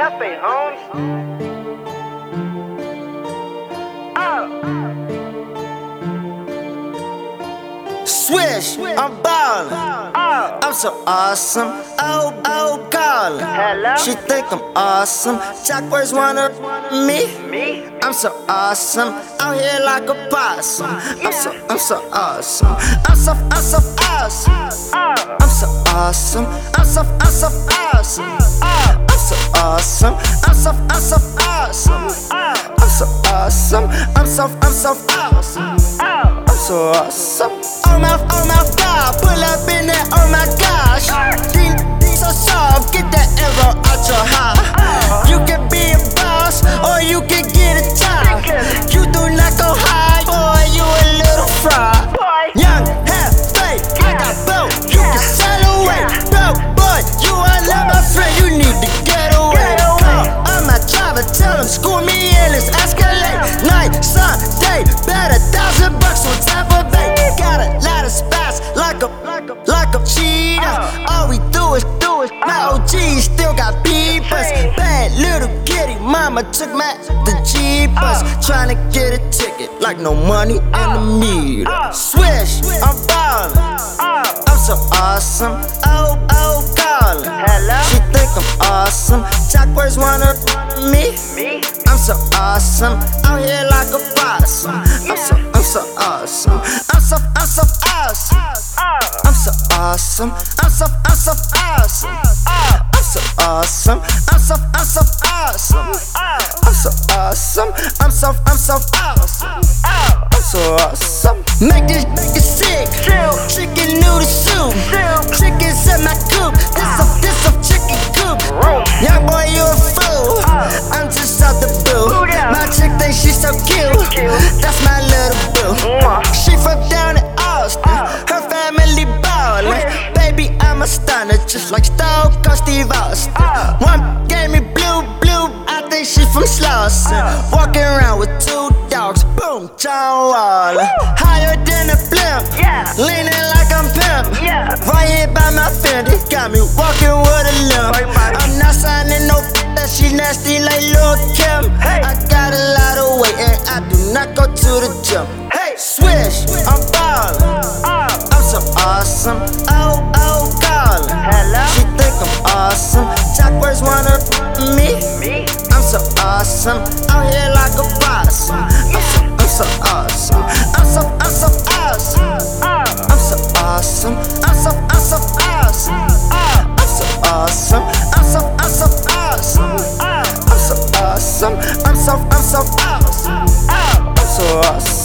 Cafe, Holmes. Swish, I'm ballin'. I'm so awesome. Oh, callin'. Hello? She think I'm awesome. Chalkwords wanna me. Me? I'm so awesome. Out here like a possum. I'm so awesome. I'm so awesome. I'm so awesome. I'm so awesome. I'm so awesome. I'm so awesome. I'm so awesome. I'm so awesome. I'm so awesome. Oh my God, pull up in there, oh my gosh. These so soft, get that arrow out your heart. You can be a boss, or you can get a job. You do not go high, boy, you a little fraud. Young, half fake, I got both, you can sail away. Bro, boy, you are not my friend, you need to get away. Call on my driver, tell him, school me in, let's escalate. Night, sun, day, bet $1,000 on Tampa Bay. Got a lot of spots, like a cheetah. All we do is my OG still got peepers. Bad little kitty, mama took the Jeepers. Tryna get a ticket, like no money in the meter. Swish, I'm ballin'. I'm so awesome. Oh, callin'. Hello? She think I'm awesome. Chalkwords wanna me. I'm so awesome. Out here like a possum. I'm so awesome. I'm so awesome. I'm so awesome. I'm so awesome. I'm so awesome. I'm so awesome. I'm so awesome. I'm so awesome. I'm so awesome. Make this nigga sick. Chicken noodle soup. Chickens in my coop. This a chicken coop. Young boy, you a fool. I'm just out the blue. My chick thinks she's so cute. That's my little boo. She from down in Austin. Her family ballin'. Baby, I'm a stunner, just like Stone Cold Steve Austin. One gave me blue. I think she from Slauson. Walking around with 2 dogs. Boom, John Waller. Higher than a blimp. Leaning like I'm pimp. Right here by my Fendi. Got me walking with a limp. I'm not signing no that she nasty like Lil' Kim. I got a lot of weight and I do not go to the gym. Hey, swish, I'm ballin'. I'm so awesome. Oh, callin'. She think I'm awesome. Chalkwords wanna me. I'm so awesome. Out here like a possum. I'm so awesome. I'm so awesome. I'm so awesome. I'm so awesome. I'm so awesome. I'm so awesome. I'm so awesome. I'm so awesome. I'm so awesome.